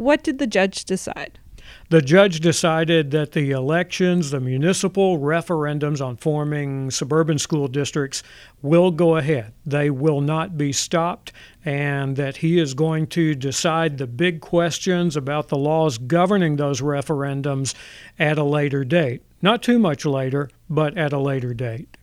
what did the judge decide? The judge decided that the elections, the municipal referendums on forming suburban school districts will go ahead. They will not be stopped, and that he is going to decide the big questions about the laws governing those referendums at a later date. Not too much later, but at a later date.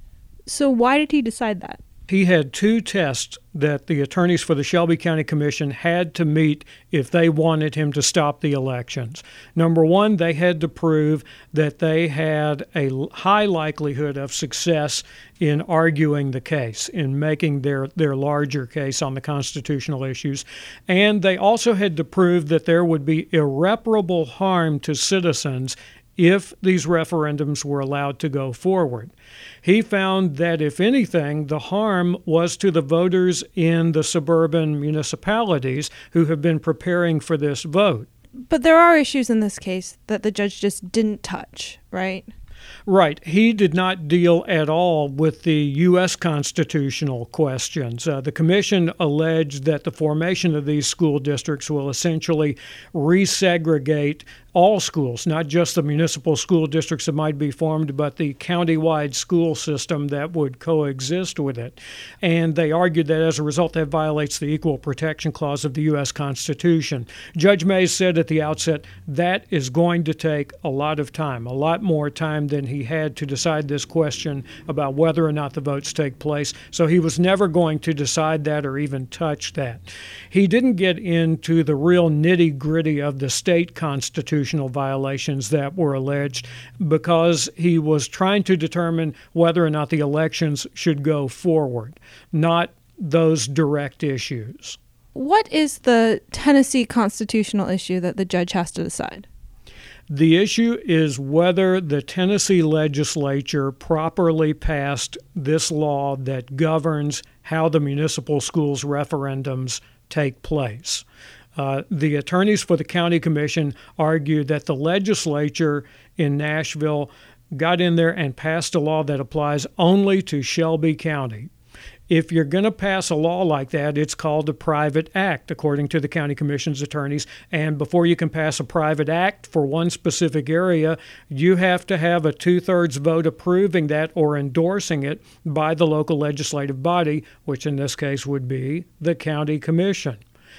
So why did he decide that? He had two tests that the attorneys for the Shelby County Commission had to meet if they wanted him to stop the elections. Number one, they had to prove that they had a high likelihood of success in arguing the case, in making their larger case on the constitutional issues. And they also had to prove that there would be irreparable harm to citizens if these referendums were allowed to go forward. He found that, if anything, the harm was to the voters in the suburban municipalities who have been preparing for this vote. But there are issues in this case that the judge just didn't touch, right? Right. He did not deal at all with the U.S. constitutional questions. The commission alleged that the formation of these school districts will essentially resegregate all schools, not just the municipal school districts that might be formed, but the countywide school system that would coexist with it. And they argued that as a result, that violates the Equal Protection Clause of the U.S. Constitution. Judge Mays said at the outset that is going to take a lot of time, a lot more time than he had to decide this question about whether or not the votes take place. So he was never going to decide that or even touch that. He didn't get into the real nitty-gritty of the state constitutional violations that were alleged, because he was trying to determine whether or not the elections should go forward, not those direct issues. What is the Tennessee constitutional issue that the judge has to decide? The issue is whether the Tennessee legislature properly passed this law that governs how the municipal schools referendums take place. The attorneys for the county commission argued that the legislature in Nashville got in there and passed a law that applies only to Shelby County. If you're going to pass a law like that, it's called a private act, according to the county commission's attorneys. And before you can pass a private act for one specific area, you have to have a 2/3 vote approving that or endorsing it by the local legislative body, which in this case would be the county commission.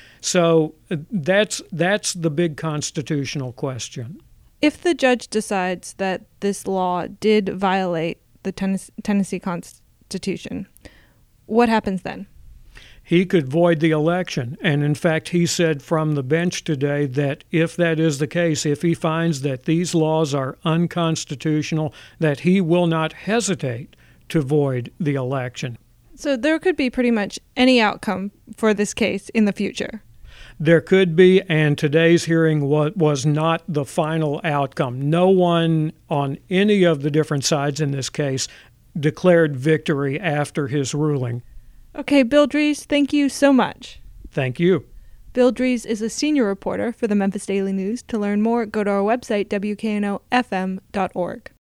So that's the big constitutional question. If the judge decides that this law did violate the Tennessee Constitution, what happens then? He could void the election. And in fact, he said from the bench today that if that is the case, if he finds that these laws are unconstitutional, that he will not hesitate to void the election. So there could be pretty much any outcome for this case in the future. There could be, and today's hearing was not the final outcome. No one on any of the different sides in this case declared victory after his ruling. Okay, Bill Dries, thank you so much. Thank you. Bill Dries is a senior reporter for the Memphis Daily News. To learn more, go to our website, wknofm.org.